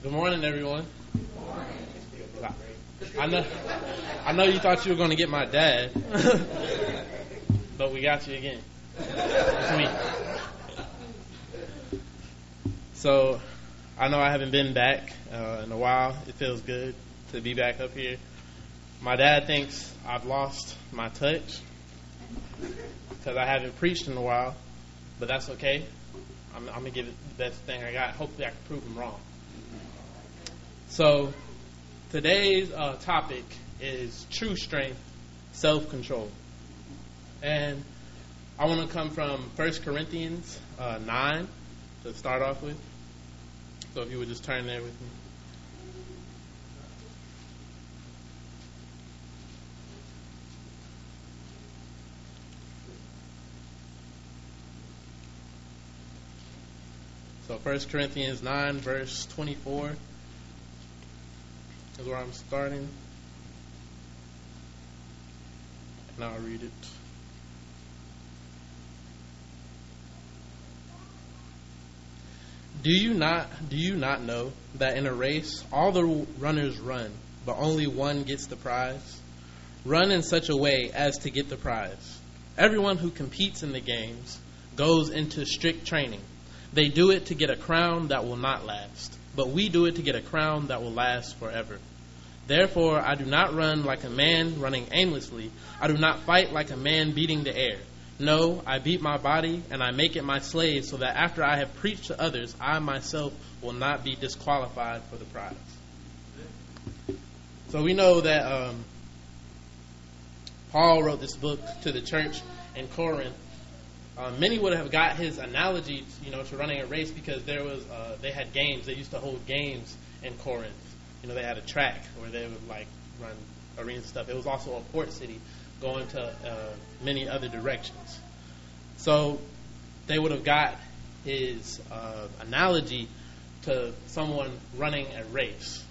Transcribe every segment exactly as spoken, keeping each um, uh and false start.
Good morning, everyone. I know, I know you thought you were going to get my dad, but we got you again. It's me. So, I know I haven't been back uh, in a while. It feels good to be back up here. My dad thinks I've lost my touch because I haven't preached in a while, but that's okay. I'm, I'm going to give it the best thing I got. Hopefully I can prove him wrong. So, today's uh, topic is true strength, self-control. And I want to come from First Corinthians uh, nine to start off with. So if you would just turn there with me. So First Corinthians nine, verse twenty-four is where I'm starting. And I'll read it. Do you not do you not know that in a race all the runners run, but only one gets the prize? Run in such a way as to get the prize. Everyone who competes in the games goes into strict training. They do it to get a crown that will not last, but we do it to get a crown that will last forever. Therefore, I do not run like a man running aimlessly. I do not fight like a man beating the air. No, I beat my body and I make it my slave so that after I have preached to others, I myself will not be disqualified for the prize. So we know that um, Paul wrote this book to the church in Corinth. Uh, many would have got his analogy, you know, to running a race because there was uh, they had games. They used to hold games in Corinth. You know, they had a track where they would like run arenas and stuff. It was also a port city going to uh, many other directions. So they would have got his uh, analogy to someone running a race.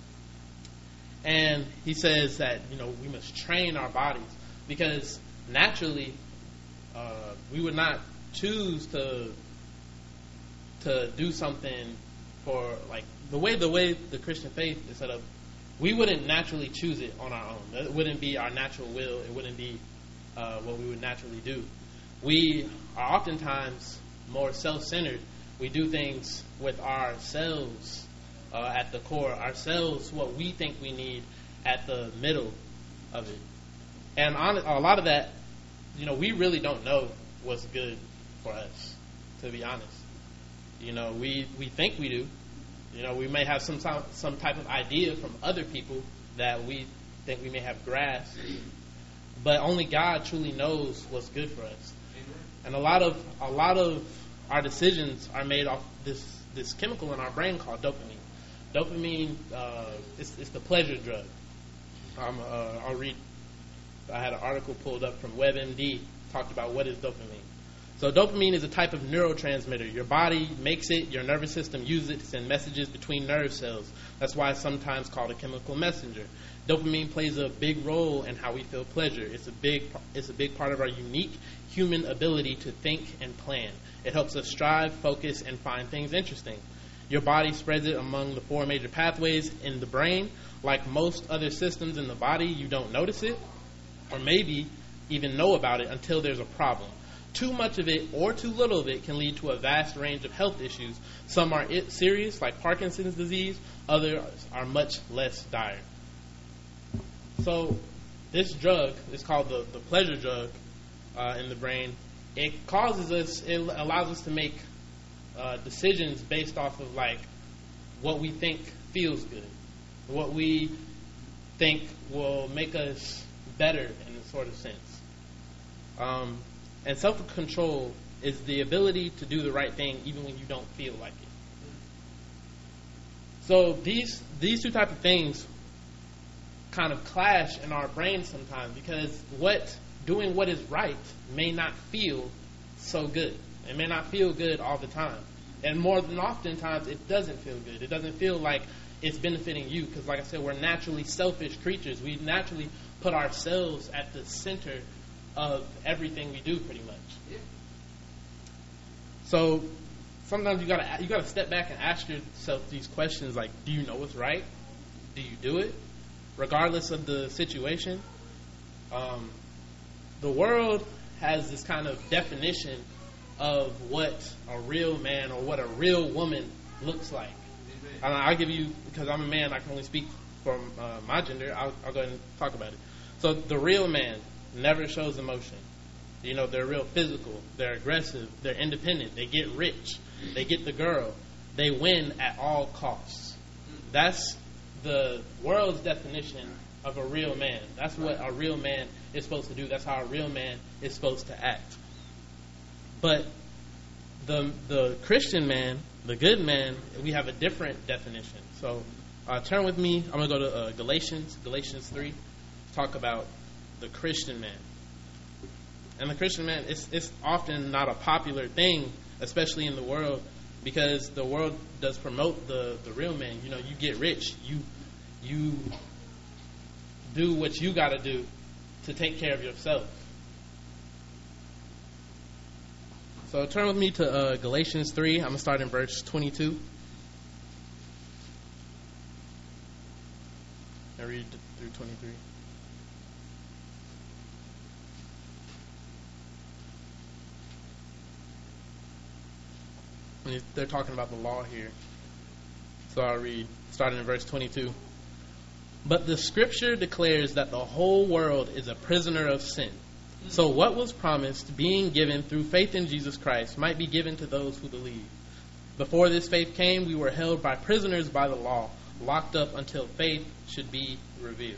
And he says that, you know, we must train our bodies because naturally uh, we would not choose to to do something for, like, the way the way the Christian faith is set up. We wouldn't naturally choose it on our own. It wouldn't be our natural will. It wouldn't be uh, what we would naturally do. We are oftentimes more self-centered. We do things with ourselves uh, at the core, ourselves, what we think we need at the middle of it. And on, a lot of that, you know, we really don't know what's good for us, to be honest. You know, we, we think we do. You know, we may have some some type of idea from other people that we think we may have grasped, but only God truly knows what's good for us. And a lot of a lot of our decisions are made off this this chemical in our brain called dopamine. Dopamine uh, is it's the pleasure drug. Um, uh, I'll read. I had an article pulled up from WebMD talked about what is dopamine. So dopamine is a type of neurotransmitter. Your body makes it, your nervous system uses it to send messages between nerve cells. That's why it's sometimes called a chemical messenger. Dopamine plays a big role in how we feel pleasure. It's a big it's a big part of our unique human ability to think and plan. It helps us strive, focus, and find things interesting. Your body spreads it among the four major pathways in the brain. Like most other systems in the body, you don't notice it, or maybe even know about it until there's a problem. Too much of it or too little of it can lead to a vast range of health issues. Some are serious, like Parkinson's disease. Others are much less dire. So this drug is called the, the pleasure drug uh, in the brain. It causes us, it allows us to make uh, decisions based off of like what we think feels good, what we think will make us better in a sort of sense. Um, And self-control is the ability to do the right thing even when you don't feel like it. So these these two type of things kind of clash in our brains sometimes because what doing what is right may not feel so good. It may not feel good all the time. And more than oftentimes, it doesn't feel good. It doesn't feel like it's benefiting you because, like I said, we're naturally selfish creatures. We naturally put ourselves at the center of everything we do, pretty much. So sometimes you gotta you gotta step back and ask yourself these questions like, do you know what's right? Do you do it? Regardless of the situation. Um, the world has this kind of definition of what a real man or what a real woman looks like. And I'll give you, because I'm a man, I can only speak from uh, my gender, I'll, I'll go ahead and talk about it. So the real man never shows emotion. You know, they're real physical, they're aggressive, they're independent, they get rich, they get the girl, they win at all costs. That's the world's definition of a real man. That's what a real man is supposed to do. That's how a real man is supposed to act. But the the Christian man, the good man, we have a different definition. So uh, turn with me. I'm going to go to uh, Galatians, Galatians three, talk about the Christian man. And the Christian man, it's, it's often not a popular thing, especially in the world, because the world does promote the, the real man. You know, you get rich. You, you do what you got to do to take care of yourself. So turn with me to uh, Galatians three. I'm going to start in verse twenty-two. I read through twenty-three. They're talking about the law here. So I'll read, starting in verse twenty-two. But the scripture declares that the whole world is a prisoner of sin. So what was promised, being given through faith in Jesus Christ, might be given to those who believe. Before this faith came, we were held by prisoners by the law, locked up until faith should be revealed.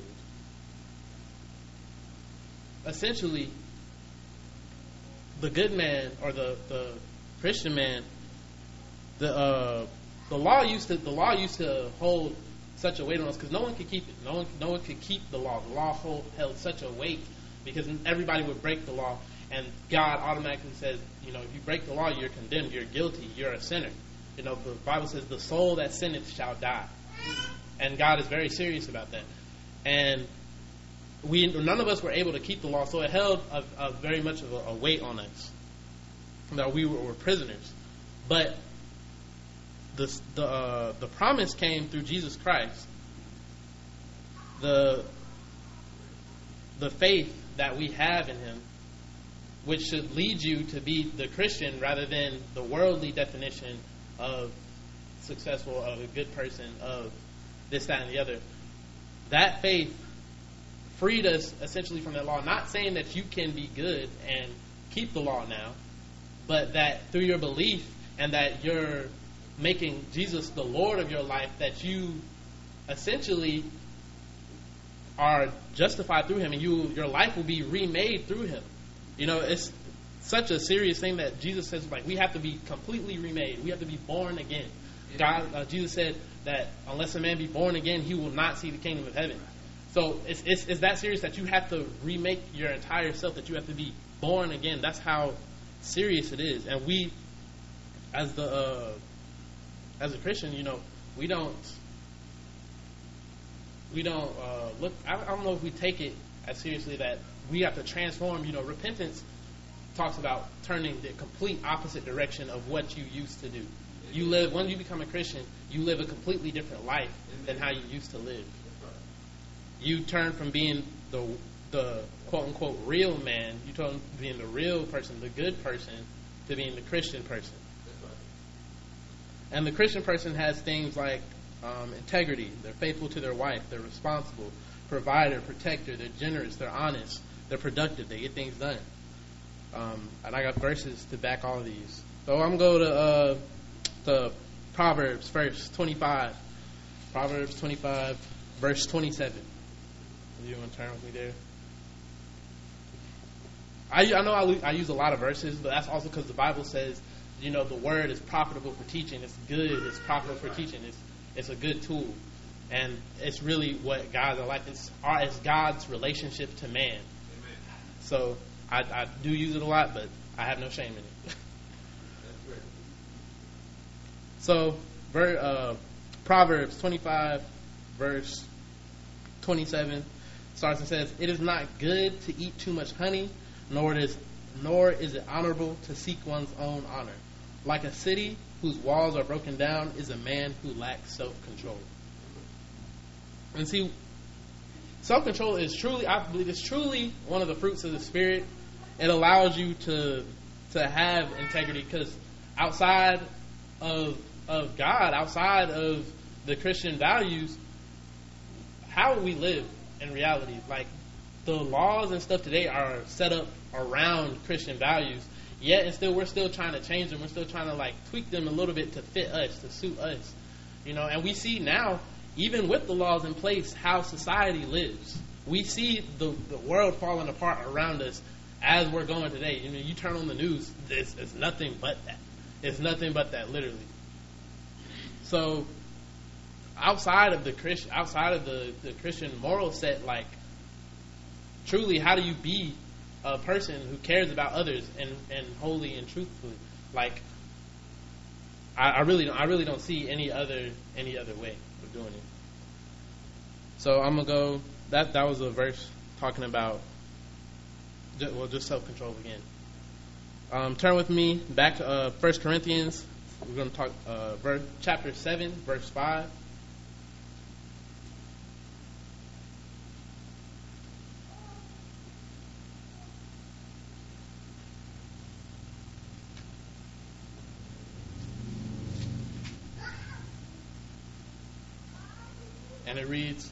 Essentially, the good man, or the, the Christian man, the uh, the law used to the law used to hold such a weight on us because no one could keep it. No one no one could keep the law. The law hold, held such a weight because everybody would break the law, and God automatically says, you know, if you break the law, you're condemned, you're guilty, you're a sinner. You know, the Bible says, the soul that sinneth shall die. And God is very serious about that. And we none of us were able to keep the law, so it held a, a very much of a, a weight on us. That we were, were prisoners. But the the uh, the promise came through Jesus Christ. The the faith that we have in Him, which should lead you to be the Christian rather than the worldly definition of successful, of a good person, of this, that, and the other. That faith freed us essentially from that law. Not saying that you can be good and keep the law now, but that through your belief and that you're making Jesus the Lord of your life, that you essentially are justified through Him, and you your life will be remade through Him. You know, it's such a serious thing that Jesus says, like, we have to be completely remade. We have to be born again. God, uh, Jesus said that unless a man be born again, he will not see the kingdom of heaven. So it's, it's it's that serious that you have to remake your entire self, that you have to be born again. That's how serious it is. And we, as the uh, as a Christian, you know, we don't we don't uh, look. I, I don't know if we take it as seriously that we have to transform. You know, repentance talks about turning the complete opposite direction of what you used to do. You live, when you become a Christian, you live a completely different life than how you used to live. You turn from being the the quote unquote real man, you turn from being the real person, the good person, to being the Christian person. And the Christian person has things like um, integrity. They're faithful to their wife. They're responsible, provider, protector. They're generous. They're honest. They're productive. They get things done. Um, and I got verses to back all of these. So I'm going to go to uh, the Proverbs first, twenty-five. Proverbs twenty-five, verse twenty-seven. You want to turn with me there? I, I know I, I use a lot of verses, but that's also because the Bible says, you know, the word is profitable for teaching. It's good. It's profitable for teaching. It's it's a good tool, and it's really what God's like. It's our, it's God's relationship to man. Amen. So I, I do use it a lot, but I have no shame in it. So, ver, uh, Proverbs twenty-five, verse twenty-seven, starts and says, "It is not good to eat too much honey, nor it is nor is it honorable to seek one's own honor. Like a city whose walls are broken down is a man who lacks self-control. And see, self-control is truly, I believe, it's truly one of the fruits of the Spirit. It allows you to to have integrity, because outside of of God, outside of the Christian values, how would we live in reality? Like, the laws and stuff today are set up around Christian values, yet and still we're still trying to change them. We're still trying to like tweak them a little bit to fit us, to suit us, you know. And we see now, even with the laws in place, how society lives. We see the, the world falling apart around us as we're going today. You know, you turn on the news, it's, it's nothing but that. It's nothing but that, literally. So, outside of the Christian, outside of the, the Christian moral set, like, truly, how do you be a person who cares about others and, and wholly and truthfully? Like, I, I really don't, I really don't see any other any other way of doing it. So I'm gonna go. That that was a verse talking about, well, just self-control again. Um, turn with me back to uh, First Corinthians. We're going to talk uh, verse, chapter seven, verse five. And it reads,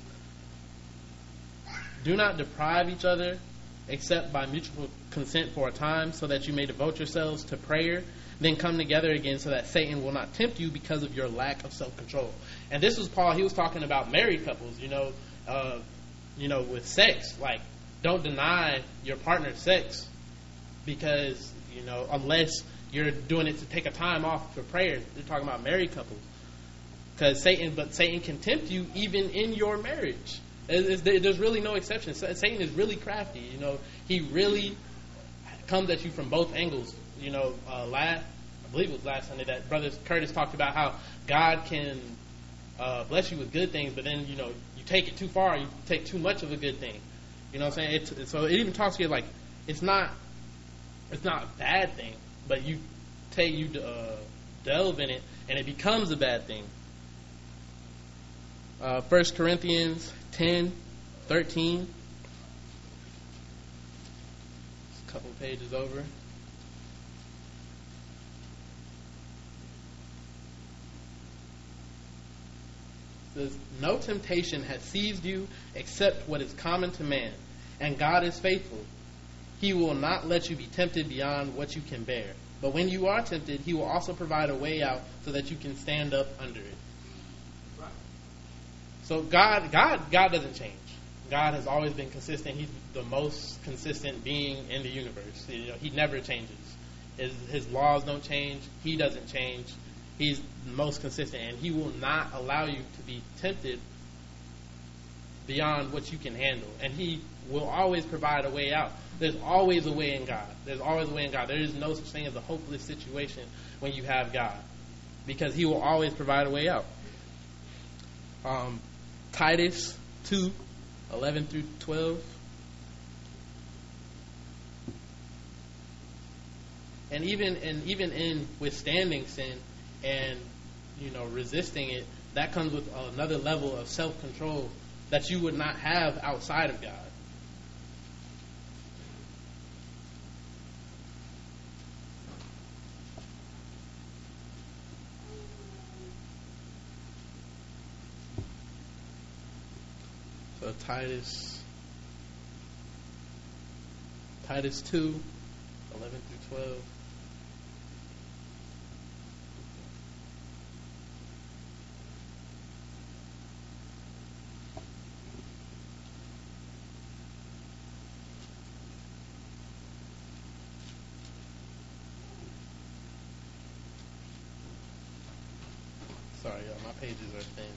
"Do not deprive each other except by mutual consent for a time, so that you may devote yourselves to prayer, then come together again so that Satan will not tempt you because of your lack of self-control." And this was Paul. He was talking about married couples, you know, uh, you know, with sex. Like, don't deny your partner sex because, you know, unless you're doing it to take a time off for prayer. They're talking about married couples. Because Satan, but Satan can tempt you even in your marriage. It's, it's, there's really no exception. Satan is really crafty. You know, he really comes at you from both angles. You know, uh, last, I believe it was last Sunday that Brother Curtis talked about how God can uh, bless you with good things, but then, you know, you take it too far, you take too much of a good thing. You know what I'm saying? It, it, so it even talks to you like it's not it's not a bad thing, but you take you uh, delve in it and it becomes a bad thing. Uh, First Corinthians ten, thirteen. A couple pages over. It says, "No temptation has seized you except what is common to man, and God is faithful. He will not let you be tempted beyond what you can bear. But when you are tempted, He will also provide a way out so that you can stand up under it." So God, God, God doesn't change. God has always been consistent. He's the most consistent being in the universe. You know, He never changes. His, his laws don't change. He doesn't change. He's the most consistent, and He will not allow you to be tempted beyond what you can handle. And He will always provide a way out. There's always a way in God. There's always a way in God. There is no such thing as a hopeless situation when you have God, because He will always provide a way out. Um, Titus two, eleven through twelve. And even and even in withstanding sin and, you know, resisting it, that comes with another level of self-control that you would not have outside of God. So Titus, Titus two, eleven through twelve. Sorry, y'all, my pages are thin.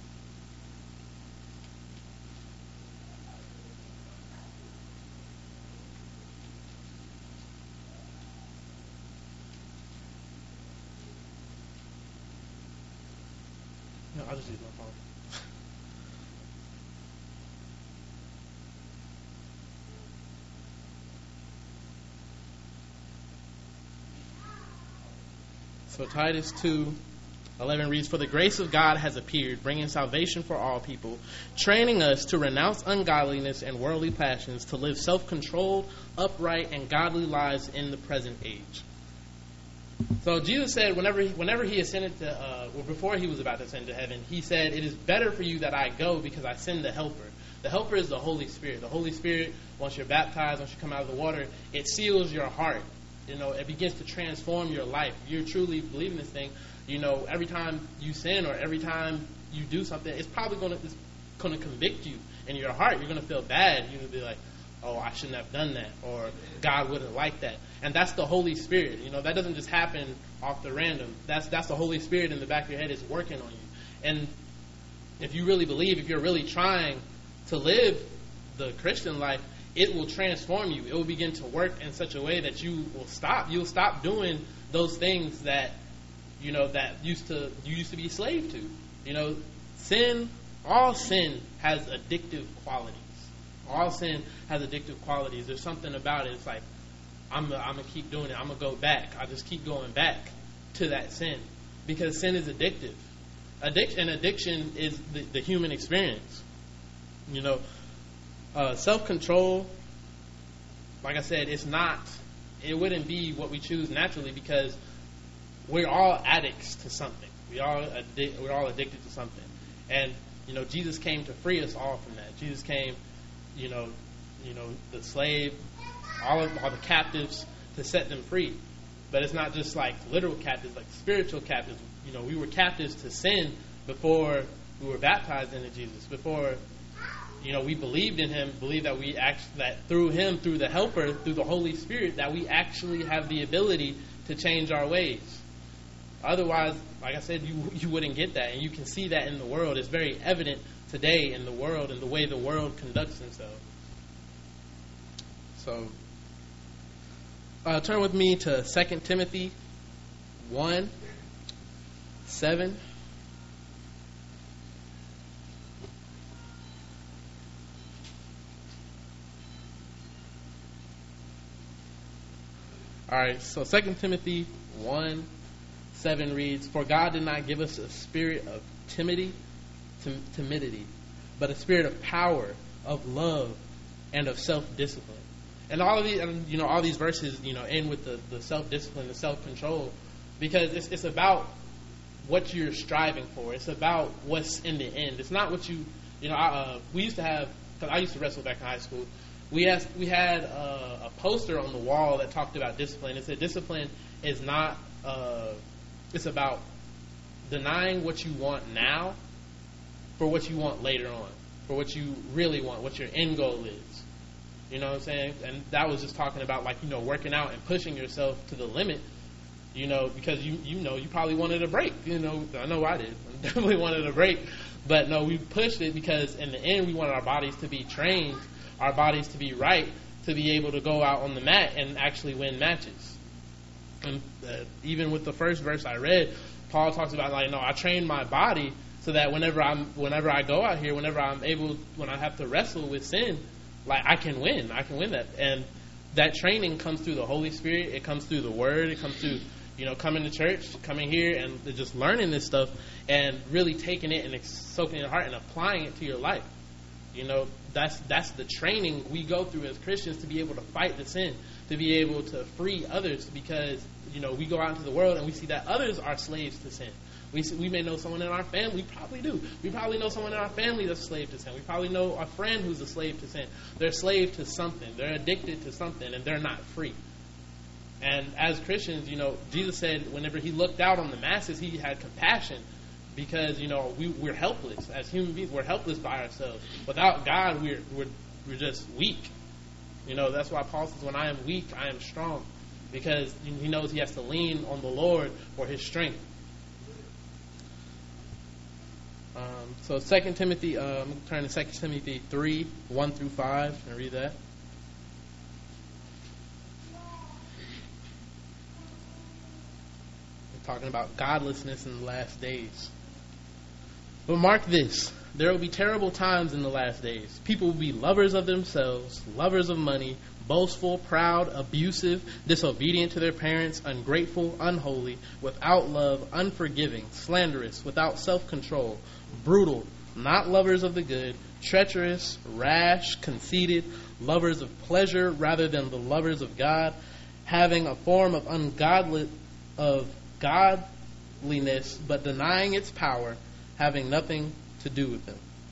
No, I'll just use my phone. So Titus two eleven reads, "For the grace of God has appeared, bringing salvation for all people, training us to renounce ungodliness and worldly passions, to live self-controlled, upright, and godly lives in the present age." So Jesus said whenever he, whenever he ascended to, uh, well, before he was about to ascend to heaven, he said, "It is better for you that I go because I send the Helper." The Helper is the Holy Spirit. The Holy Spirit, once you're baptized, once you come out of the water, it seals your heart. You know, it begins to transform your life. You're truly believing this thing. You know, every time you sin or every time you do something, it's probably going to it's going to convict you in your heart. You're going to feel bad. You're going to be like, "Oh, I shouldn't have done that," or "God wouldn't like that." And that's the Holy Spirit. You know, that doesn't just happen off the random. That's that's the Holy Spirit in the back of your head is working on you. And if you really believe, if you're really trying to live the Christian life, it will transform you. It will begin to work in such a way that you will stop. You'll stop doing those things that, you know, that used to you used to be a slave to. You know, sin, all sin has addictive qualities. All sin has addictive qualities. There's something about it. It's like, I'm I'm gonna keep doing it. I'm gonna go back. I just keep going back to that sin because sin is addictive. Addiction, addiction is the, the human experience. You know, uh, self-control. Like I said, it's not. It wouldn't be what we choose naturally because we're all addicts to something. We all addic- we're all addicted to something, and you know, Jesus came to free us all from that. Jesus came, you know, you know, the slave, all of all the captives, to set them free. But it's not just like literal captives, like spiritual captives. You know, we were captives to sin before we were baptized into Jesus. Before, you know, we believed in Him, believed that we act that through Him, through the Helper, through the Holy Spirit, that we actually have the ability to change our ways. Otherwise, like I said, you you wouldn't get that, and you can see that in the world. It's very evident today in the world and the way the world conducts themselves. So, uh, turn with me to Second Timothy one seven. All right, so Second Timothy one seven reads, "For God did not give us a spirit of timidity, tim- timidity, but a spirit of power, of love, and of self-discipline." And all of these, you know, all these verses, you know, end with the, the self-discipline, the self-control, because it's it's about what you're striving for. It's about what's in the end. It's not what you, you know. I, uh, we used to have, because I used to wrestle back in high school. We had we had uh, a poster on the wall that talked about discipline. It said discipline is not. Uh, it's about denying what you want now for what you want later on, for what you really want, what your end goal is. You know what I'm saying? And that was just talking about, like, you know, working out and pushing yourself to the limit, you know, because you you know, you probably wanted a break. You know, I know I did. I definitely wanted a break. But no, we pushed it because in the end we wanted our bodies to be trained, our bodies to be right, to be able to go out on the mat and actually win matches. And uh, even with the first verse I read, Paul talks about, like, no, I train my body so that whenever I'm, whenever I go out here, whenever I'm able, when I have to wrestle with sin, like, I can win. I can win that. And that training comes through the Holy Spirit. It comes through the Word. It comes through, you know, coming to church, coming here, and just learning this stuff and really taking it and soaking it in your heart and applying it to your life. You know, that's that's the training we go through as Christians to be able to fight the sin, to be able to free others, because, you know, we go out into the world and we see that others are slaves to sin. We see, we may know someone in our family, we probably do. We probably know someone in our family that's a slave to sin. We probably know a friend who's a slave to sin. They're a slave to something. They're addicted to something, and they're not free. And as Christians, you know, Jesus said whenever He looked out on the masses, He had compassion. Because, you know, we, we're helpless. As human beings, we're helpless by ourselves. Without God, we're, we're we're just weak. You know, that's why Paul says, when I am weak, I am strong. Because he knows he has to lean on the Lord for his strength. Um, so Second Timothy, uh, I'm turning to Second Timothy three, one through five. Can I read that? We're talking about godlessness in the last days. But mark this, there will be terrible times in the last days. People will be lovers of themselves, lovers of money, boastful, proud, abusive, disobedient to their parents, ungrateful, unholy, without love, unforgiving, slanderous, without self-control, brutal, not lovers of the good, treacherous, rash, conceited, lovers of pleasure rather than the lovers of God, having a form of ungodly of godliness, but denying its power, having nothing to do with them.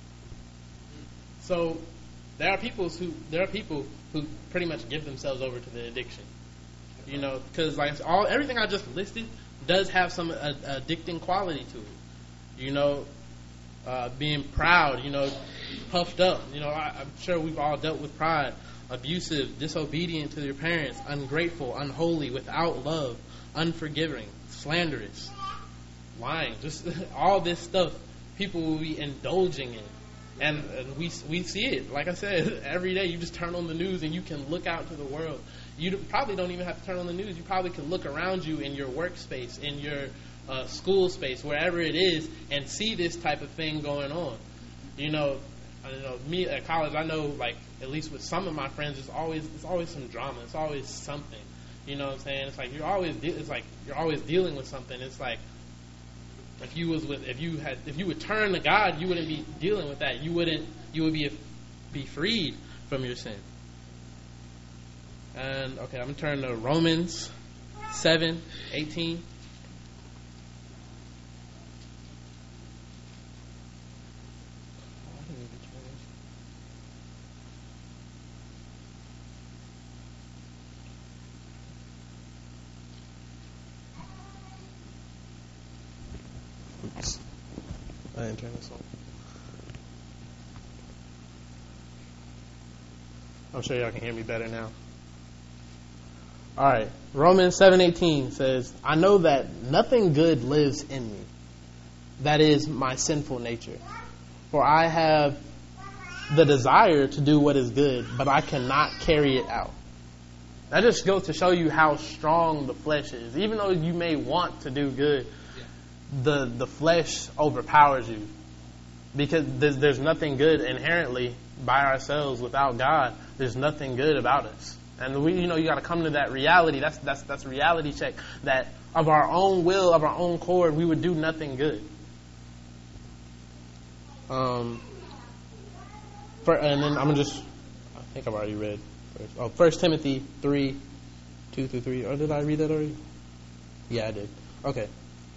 So there are people who there are people who pretty much give themselves over to the addiction. You know, because like all everything I just listed does have some uh, addicting quality to it. You know, uh, being proud. You know, puffed up. You know, I, I'm sure we've all dealt with pride. Abusive, disobedient to their parents, ungrateful, unholy, without love, unforgiving, slanderous, lying. Just all this stuff people will be indulging in. And, and we we see it, like I said, every day. You just turn on the news and you can look out to the world. You probably don't even have to turn on the news. You probably can look around you in your workspace, in your uh, school space, wherever it is, and see this type of thing going on. You know, I don't know, me at college, I know, like, at least with some of my friends, there's always there's always some drama. It's always something. You know what I'm saying? It's like you're always de- it's like you're always dealing with something. It's like if you was with if you had if you would turn to God, you wouldn't be dealing with that. You wouldn't you would be be freed from your sin. And okay, I'm gonna turn to Romans seven eighteen. Oops. I didn't turn this on. I'm sure y'all can hear me better now. All right. Romans seven eighteen says, I know that nothing good lives in me. That is my sinful nature. For I have the desire to do what is good, but I cannot carry it out. That just goes to show you how strong the flesh is. Even though you may want to do good, the the flesh overpowers you, because there's, there's nothing good inherently by ourselves without God. There's nothing good about us, and we you know you got to come to that reality. That's that's that's a reality check that of our own will, of our own accord, we would do nothing good. Um, for, and then I'm gonna just I think I've already read. First, oh, First Timothy three, two through three. Or did I read that already? Yeah, I did. Okay.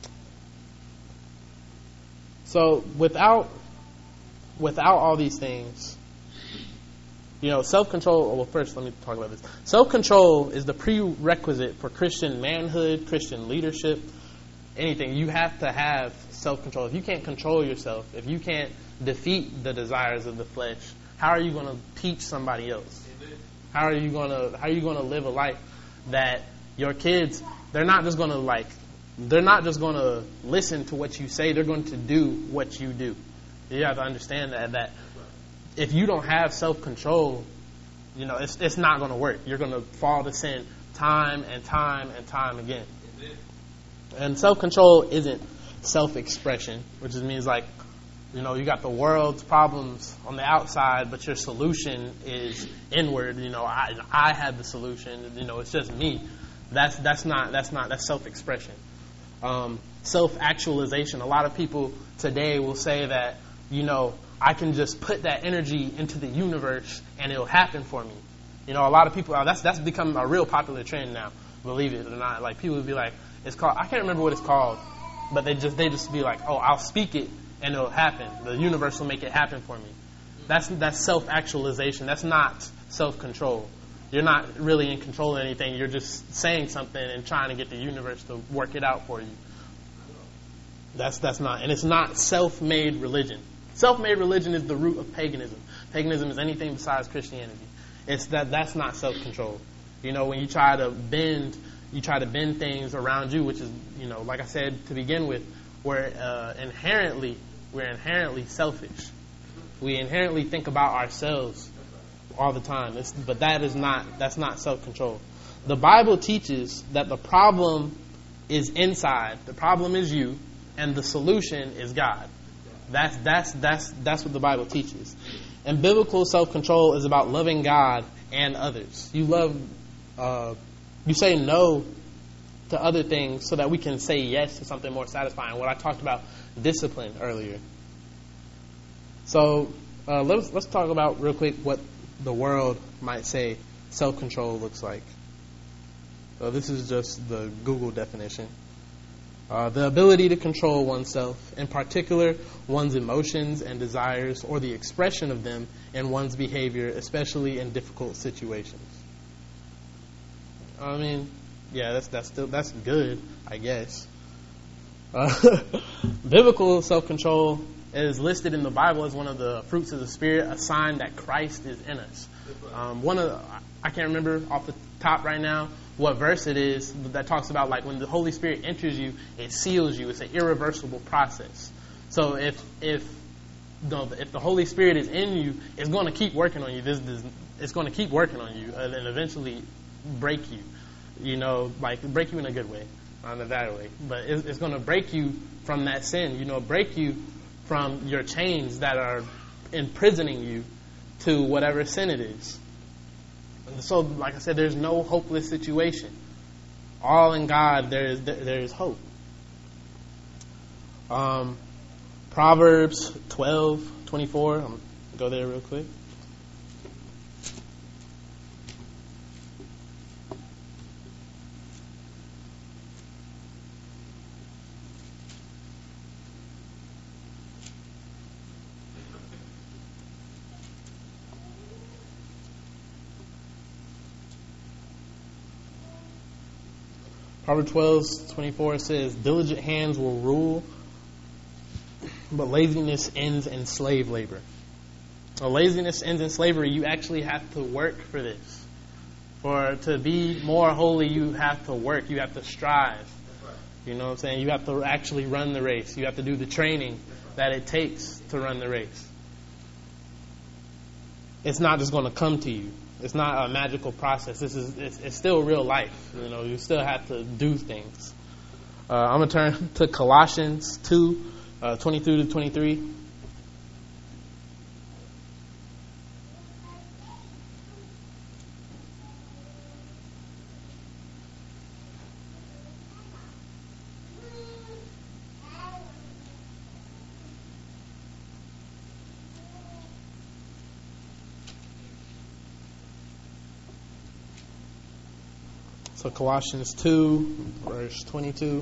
So without without all these things, you know, self-control, well, first let me talk about this. Self-control is the prerequisite for Christian manhood, Christian leadership, anything. You have to have self-control. If you can't control yourself, if you can't defeat the desires of the flesh, how are you going to teach somebody else? How are you going to how are you going to live a life that your kids, they're not just going to like They're not just going to listen to what you say. They're going to do what you do. You have to understand that that if you don't have self-control, you know, it's it's not going to work. You're going to fall to sin time and time and time again. And self-control isn't self-expression, which just means like, you know, you got the world's problems on the outside, but your solution is inward. You know, I I have the solution. You know, it's just me. That's that's not that's not that's self-expression. Um, self-actualization. A lot of people today will say that, you know, I can just put that energy into the universe and it'll happen for me. You know, a lot of people, that's that's become a real popular trend now, believe it or not. Like, people would be like, it's called, I can't remember what it's called, but they just they just be like, oh, I'll speak it and it'll happen. The universe will make it happen for me. That's that's self-actualization. That's not self-control. You're not really in control of anything. You're just saying something and trying to get the universe to work it out for you. That's that's not, and it's not self-made religion. Self-made religion is the root of paganism. Paganism is anything besides Christianity. It's that that's not self-control. You know, when you try to bend, you try to bend things around you, which is, you know, like I said to begin with, we're uh, inherently we're inherently selfish. We inherently think about ourselves all the time. It's, but that is not, that's not self-control. The Bible teaches that the problem is inside. The problem is you, and the solution is God. That's that's that's that's what the Bible teaches. And biblical self-control is about loving God and others. You love, uh, you say no to other things so that we can say yes to something more satisfying. What I talked about discipline earlier. So uh, let's let's talk about real quick what the world might say self-control looks like. So this is just the Google definition. Uh, the ability to control oneself, in particular one's emotions and desires, or the expression of them in one's behavior, especially in difficult situations. I mean, yeah, that's that's still that's good, I guess. Uh, biblical self-control is listed in the Bible as one of the fruits of the Spirit, a sign that Christ is in us. Um, one of the, I can't remember off the top right now what verse it is that talks about, like, when the Holy Spirit enters you, it seals you. It's an irreversible process. So if if the if the Holy Spirit is in you, it's going to keep working on you. This, this it's going to keep working on you and eventually break you. You know, like break you in a good way, not in a bad way. But it's, it's going to break you from that sin. You know, break you from your chains that are imprisoning you to whatever sin it is. So, like I said, there's no hopeless situation. All in God, there is there is hope. Um, Proverbs twelve twenty-four. I'm gonna go there real quick. Proverbs twelve twenty-four says, diligent hands will rule, but laziness ends in slave labor. Well, laziness ends in slavery. You actually have to work for this. For to be more holy, you have to work. You have to strive. You know what I'm saying? You have to actually run the race. You have to do the training that it takes to run the race. It's not just going to come to you. It's not a magical process. This is it's, it's still real life. You know, you still have to do things. Uh, I'm gonna turn to Colossians two, uh, twenty-two to twenty-three. So Colossians two, verse twenty-two.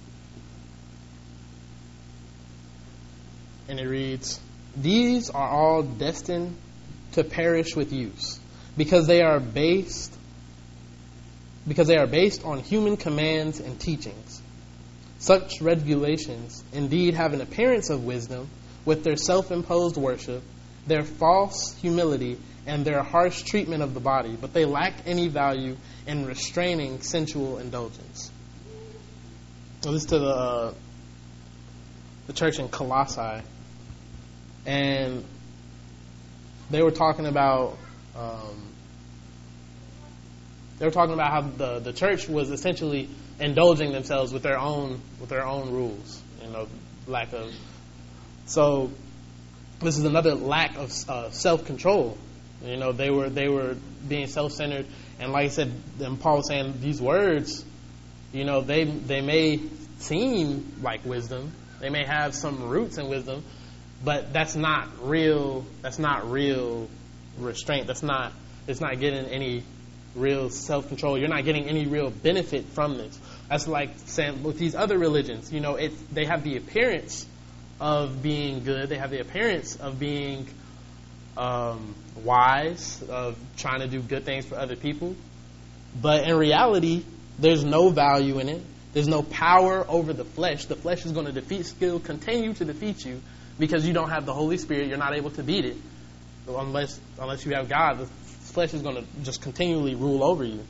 And it reads, these are all destined to perish with use, because they are based because they are based on human commands and teachings. Such regulations indeed have an appearance of wisdom with their self-imposed worship, their false humility, and their harsh treatment of the body, but they lack any value in restraining sensual indulgence. Well, this is to the uh, the church in Colossae, and they were talking about um, they were talking about how the, the church was essentially indulging themselves with their own with their own rules, you know, lack of. So this is another lack of uh, self-control. You know, they were they were being self-centered, and like I said, and Paul was saying these words, you know, they they may seem like wisdom, they may have some roots in wisdom, but that's not real. That's not real restraint. That's not. It's not getting any real self-control. You're not getting any real benefit from this. That's like saying with these other religions. You know, it they have the appearance of being good. They have the appearance of being um, wise, of trying to do good things for other people. But in reality, there's no value in it. There's no power over the flesh. The flesh is going to defeat, still continue to defeat you because you don't have the Holy Spirit. You're not able to beat it unless unless you have God. The flesh is going to just continually rule over you.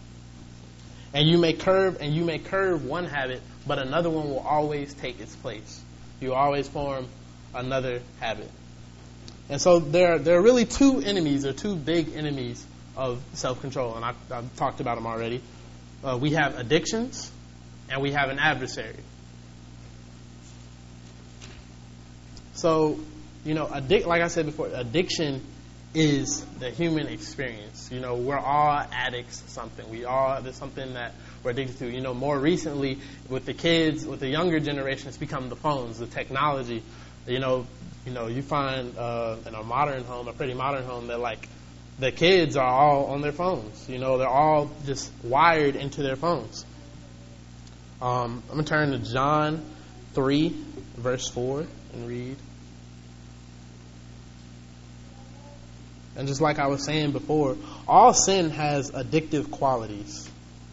And you may curb and you may curb one habit, but another one will always take its place. You always form another habit. And so there, there are really two enemies, or two big enemies of self-control, and I, I've talked about them already. Uh, we have addictions, and we have an adversary. So, you know, addic- like I said before, addiction is the human experience. You know, we're all addicts to something. We all, there's something that we're addicted to. You know, more recently with the kids, with the younger generation, it's become the phones, the technology. You know, you know, you find uh, in a modern home, a pretty modern home, that like the kids are all on their phones. You know, they're all just wired into their phones. Um, I'm going to turn to John three, verse four, and read. And just like I was saying before, all sin has addictive qualities.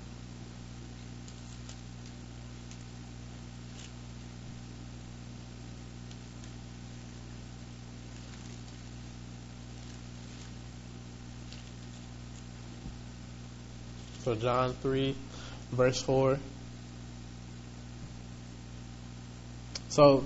So John three, verse four. So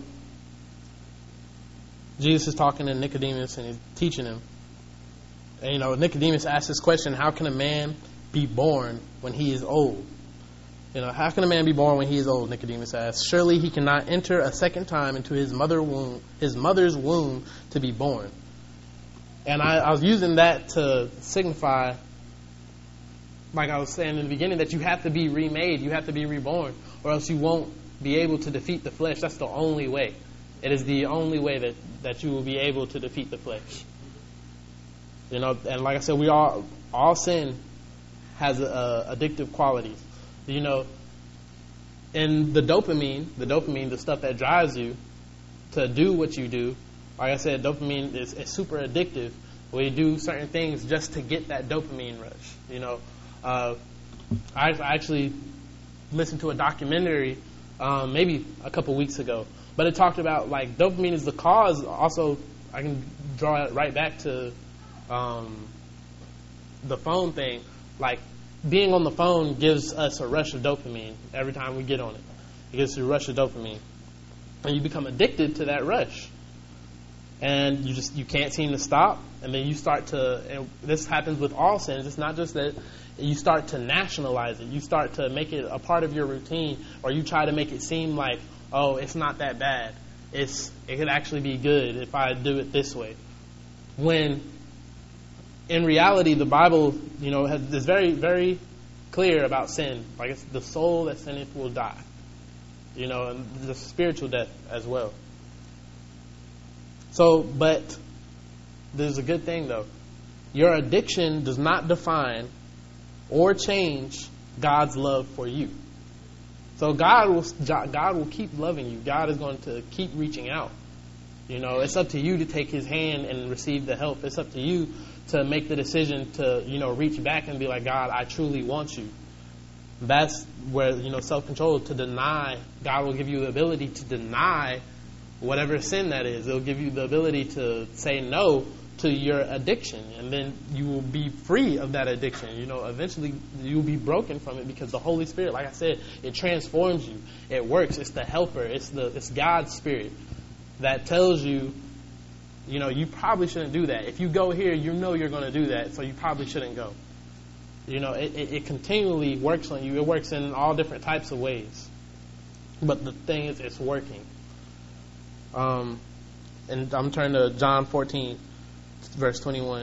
Jesus is talking to Nicodemus and he's teaching him. And, you know, Nicodemus asks this question, how can a man be born when he is old? You know, how can a man be born when he is old? Nicodemus asks. Surely he cannot enter a second time into his mother womb, his mother's womb to be born. And I, I was using that to signify, like I was saying in the beginning, that you have to be remade, you have to be reborn, or else you won't be able to defeat the flesh. That's the only way. It is the only way that, that you will be able to defeat the flesh. You know, and like I said, we all all sin has uh, addictive qualities. You know, and the dopamine, the dopamine, the stuff that drives you to do what you do. Like I said, dopamine is, is super addictive. We do certain things just to get that dopamine rush. You know, uh, I, I actually listened to a documentary um, maybe a couple weeks ago, but it talked about like dopamine is the cause. Also, I can draw it right back to Um, the phone thing. Like being on the phone gives us a rush of dopamine every time we get on it. It gives you a rush of dopamine, and you become addicted to that rush, and you just you can't seem to stop. And then you start to. And this happens with all sins. It's not just that you start to nationalize it. You start to make it a part of your routine, or you try to make it seem like, oh, it's not that bad. It's it could actually be good if I do it this way. When in reality, the Bible, you know, has, is very, very clear about sin. Like it's the soul that sinneth will die. You know, and the spiritual death as well. So, but there's a good thing though. Your addiction does not define or change God's love for you. So God will God will keep loving you. God is going to keep reaching out. You know, it's up to you to take His hand and receive the help. It's up to you to make the decision to, you know, reach back and be like, God, I truly want you. That's where, you know, self-control, to deny. God will give you the ability to deny whatever sin that is. It'll give you the ability to say no to your addiction, and then you will be free of that addiction. You know, eventually you'll be broken from it because the Holy Spirit, like I said, it transforms you. It works. It's the helper. It's the it's God's Spirit that tells you, you know, you probably shouldn't do that. If you go here, you know you're going to do that, so you probably shouldn't go. You know, it, it, it continually works on you. It works in all different types of ways. But the thing is, it's working. Um, and I'm turning to John fourteen, verse twenty-one.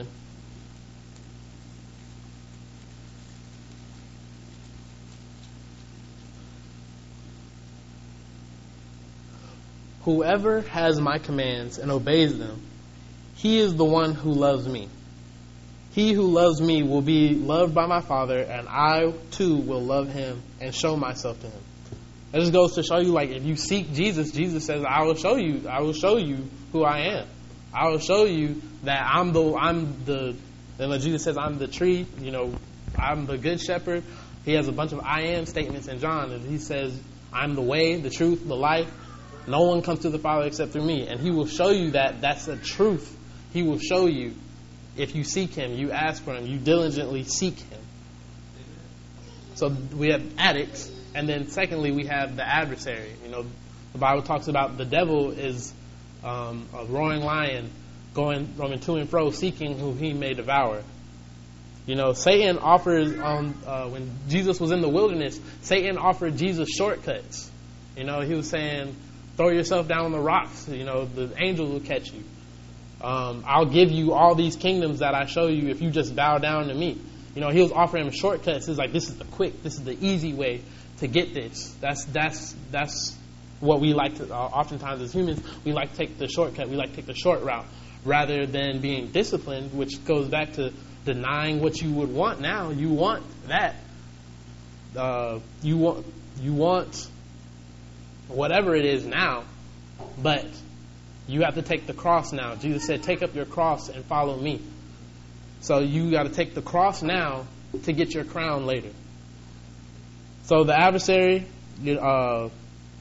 Whoever has my commands and obeys them, he is the one who loves me. He who loves me will be loved by my Father, and I too will love him and show myself to him. It just goes to show you, like, if you seek Jesus, Jesus says, I will show you, I will show you who I am. I will show you that I'm the, I'm the, and when Jesus says, I'm the tree, you know, I'm the good shepherd. He has a bunch of I am statements in John, and he says, I'm the way, the truth, the life. No one comes to the Father except through me. And he will show you that that's the truth. He will show you if you seek him, you ask for him, you diligently seek him. So we have addicts. And then secondly, we have the adversary. You know, the Bible talks about the devil is um, a roaring lion going roaming to and fro, seeking who he may devour. You know, Satan offers, um, uh, when Jesus was in the wilderness, Satan offered Jesus shortcuts. You know, he was saying, throw yourself down on the rocks. You know, the angels will catch you. Um, I'll give you all these kingdoms that I show you if you just bow down to me. You know, he was offering him shortcuts. He's like, this is the quick, this is the easy way to get this. That's that's that's what we like to, uh, oftentimes as humans, we like to take the shortcut. We like to take the short route rather than being disciplined, which goes back to denying what you would want now. You want that. Uh, you want you want whatever it is now, but you have to take the cross now. Jesus said, take up your cross and follow me. So you got to take the cross now to get your crown later. So the adversary, uh,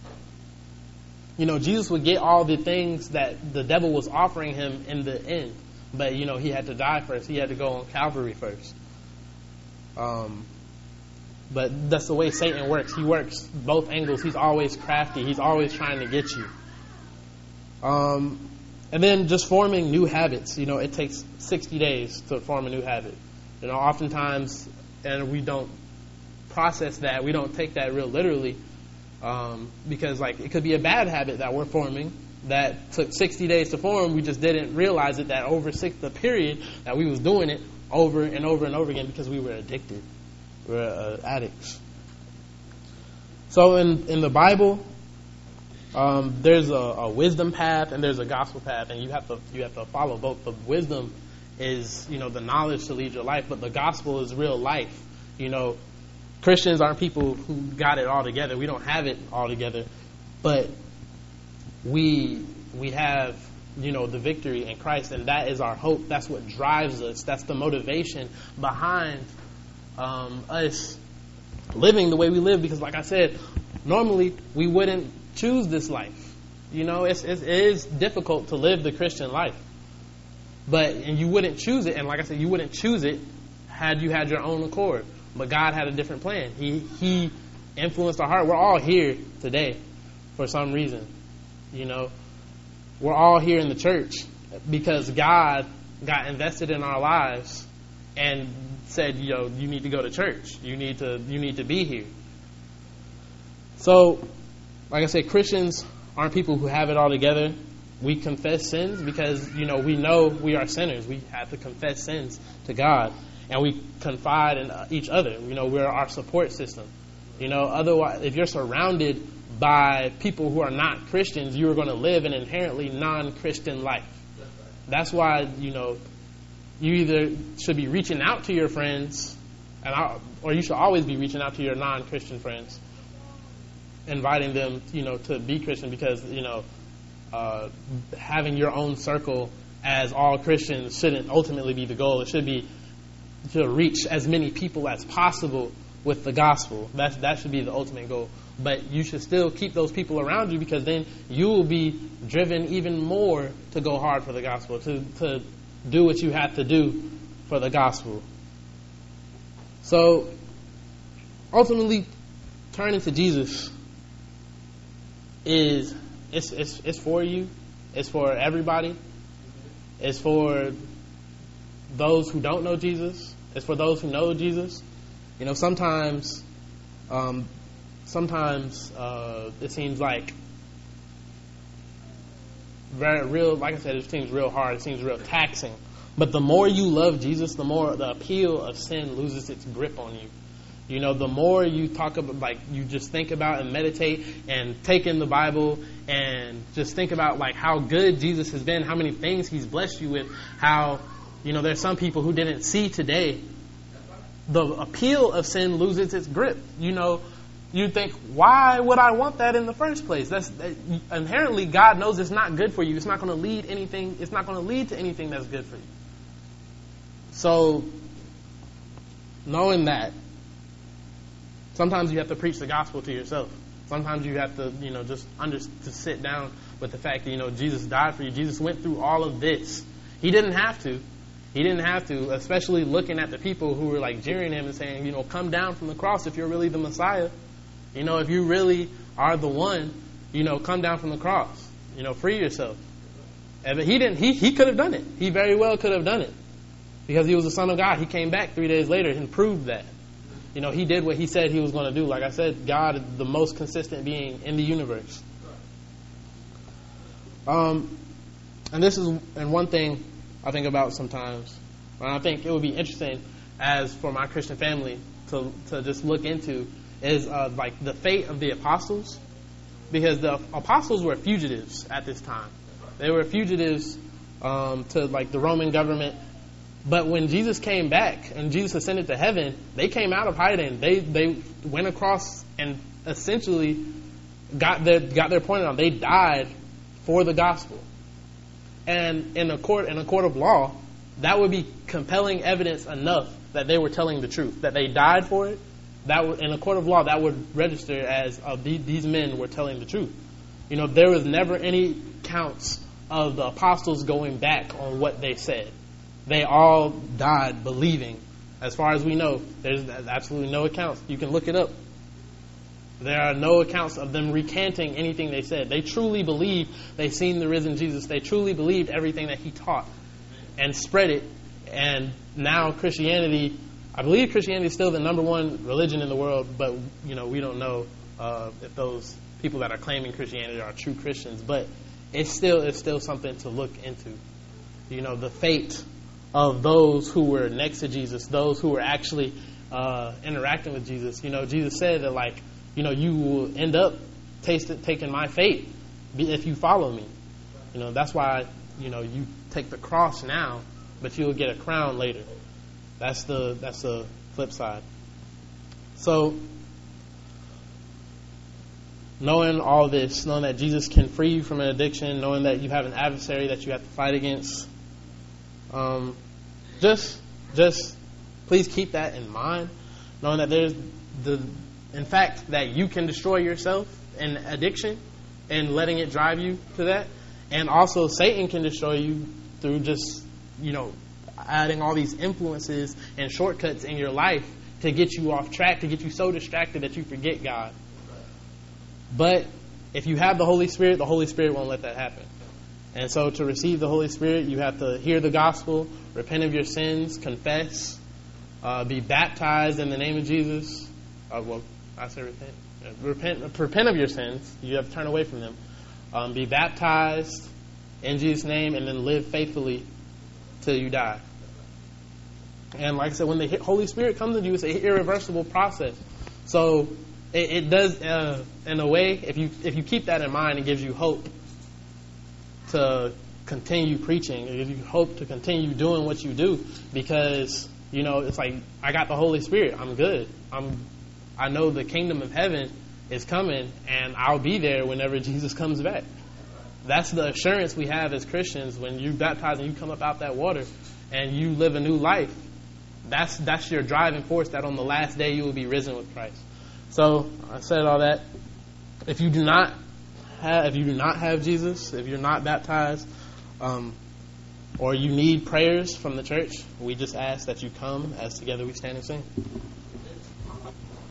you know, Jesus would get all the things that the devil was offering him in the end. But, you know, he had to die first. He had to go on Calvary first. Um, but that's the way Satan works. He works both angles. He's always crafty. He's always trying to get you. Um, and then just forming new habits. You know, it takes sixty days to form a new habit. You know, oftentimes, and we don't process that. We don't take that real literally. Um, because, like, it could be a bad habit that we're forming that took sixty days to form. We just didn't realize it that over six, the period that we was doing it over and over and over again because we were addicted. We're uh, addicts. So in, in the Bible, um, there's a, a wisdom path and there's a gospel path, and you have to you have to follow both. The wisdom is, you know, the knowledge to lead your life, but the gospel is real life. You know, Christians aren't people who got it all together. We don't have it all together, but we we have, you know, the victory in Christ, and that is our hope. That's what drives us. That's the motivation behind um, us living the way we live. Because, like I said, normally we wouldn't choose this life. You know, it's, it's, it is difficult to live the Christian life, but and you wouldn't choose it. And like I said, you wouldn't choose it had you had your own accord. But God had a different plan. He He influenced our heart. We're all here today for some reason. You know, we're all here in the church because God got invested in our lives and said, you know, you need to go to church. You need to you need to be here. So, like I said, Christians aren't people who have it all together. We confess sins because, you know, we know we are sinners. We have to confess sins to God. And we confide in each other. You know, we're our support system. You know, otherwise, if you're surrounded by people who are not Christians, you are going to live an inherently non-Christian life. That's why, you know, you either should be reaching out to your friends, and I, or you should always be reaching out to your non-Christian friends, inviting them, you know, to be Christian, because, you know, uh, having your own circle as all Christians shouldn't ultimately be the goal. It should be to reach as many people as possible with the gospel. That's, that should be the ultimate goal. But you should still keep those people around you, because then you will be driven even more to go hard for the gospel, to, to do what you have to do for the gospel. So, ultimately, turning to Jesus is, it's, it's, it's for you. It's for everybody. It's for those who don't know Jesus. It's for those who know Jesus. You know, sometimes, um, sometimes uh, it seems like very real. Like I said, it seems real hard. It seems real taxing. But the more you love Jesus, the more the appeal of sin loses its grip on you. You know, the more you talk about, like, you just think about and meditate and take in the Bible and just think about, like, how good Jesus has been, how many things He's blessed you with, how, you know, there's some people who didn't see today. The appeal of sin loses its grip. You know, you think, why would I want that in the first place? That's that, inherently, God knows it's not good for you. It's not going to lead anything. It's not going to lead to anything that's good for you. So, knowing that, sometimes you have to preach the gospel to yourself. Sometimes you have to, you know, just under, to sit down with the fact that, you know, Jesus died for you. Jesus went through all of this. He didn't have to. He didn't have to, especially looking at the people who were, like, jeering Him and saying, you know, come down from the cross if you're really the Messiah. You know, if you really are the one, you know, come down from the cross. You know, free yourself. And he didn't. He, he could have done it. He very well could have done it. Because He was the Son of God. He came back three days later and proved that. You know, He did what He said He was going to do. Like I said, God is the most consistent being in the universe. Um, and this is and one thing I think about sometimes, and I think it would be interesting as for my Christian family to to just look into is uh, like the fate of the apostles, because the apostles were fugitives at this time. They were fugitives um, to like the Roman government. But when Jesus came back and Jesus ascended to heaven, they came out of hiding. They they went across and essentially got their got their point on. They died for the gospel. And in a court in a court of law, that would be compelling evidence enough that they were telling the truth, that they died for it. That would, in a court of law, that would register as uh, the, these men were telling the truth. You know, there was never any counts of the apostles going back on what they said. They all died believing. As far as we know, there's absolutely no accounts. You can look it up. There are no accounts of them recanting anything they said. They truly believed they seen the risen Jesus. They truly believed everything that he taught and spread it. And now Christianity, I believe Christianity is still the number one religion in the world, but you know we don't know uh, if those people that are claiming Christianity are true Christians. But it's still it's still something to look into. You know, the fate of those who were next to Jesus, those who were actually uh, interacting with Jesus. You know, Jesus said that, like, you know, you will end up tasting, taking my fate if you follow me. You know, that's why, you know, you take the cross now, but you'll get a crown later. That's the that's the flip side. So, knowing all this, knowing that Jesus can free you from an addiction, knowing that you have an adversary that you have to fight against, um, just just please keep that in mind. Knowing that there's the, in fact, that you can destroy yourself in addiction and letting it drive you to that, and also Satan can destroy you through just, you know, adding all these influences and shortcuts in your life to get you off track, to get you so distracted that you forget God. But if you have the Holy Spirit, the Holy Spirit won't let that happen. And so to receive the Holy Spirit, you have to hear the gospel, repent of your sins, confess, uh, be baptized in the name of Jesus. Uh, well, I say repent. Uh, repent. Repent of your sins. You have to turn away from them. Um, be baptized in Jesus' name, and then live faithfully till you die. And like I said, when the Holy Spirit comes to you, it's an irreversible process. So it, it does, uh, in a way, if you if you keep that in mind, it gives you hope to continue preaching. It gives you hope to continue doing what you do, because, you know, it's like, I got the Holy Spirit. I'm good. I'm. I know the kingdom of heaven is coming, and I'll be there whenever Jesus comes back. That's the assurance we have as Christians when you baptize and you come up out that water and you live a new life. That's that's your driving force, that on the last day you will be risen with Christ. So I said all that. If you do not have, if you do not have Jesus, if you're not baptized, um, or you need prayers from the church, we just ask that you come as together we stand and sing.